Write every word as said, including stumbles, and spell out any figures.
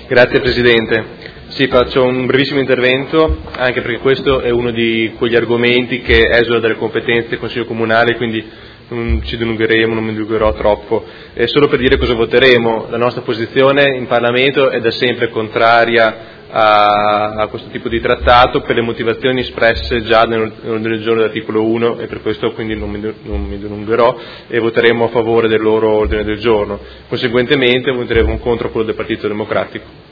Grazie Presidente. Sì, faccio un brevissimo intervento, anche perché questo è uno di quegli argomenti che esula dalle competenze del Consiglio Comunale, quindi non ci dilungheremo, non mi dilungherò troppo. È solo per dire cosa voteremo. La nostra posizione in Parlamento è da sempre contraria a, a questo tipo di trattato per le motivazioni espresse già nell'ordine del giorno dell'articolo uno, e per questo quindi non mi, non mi dilungherò, e voteremo a favore del loro ordine del giorno. Conseguentemente voteremo contro quello del Partito Democratico.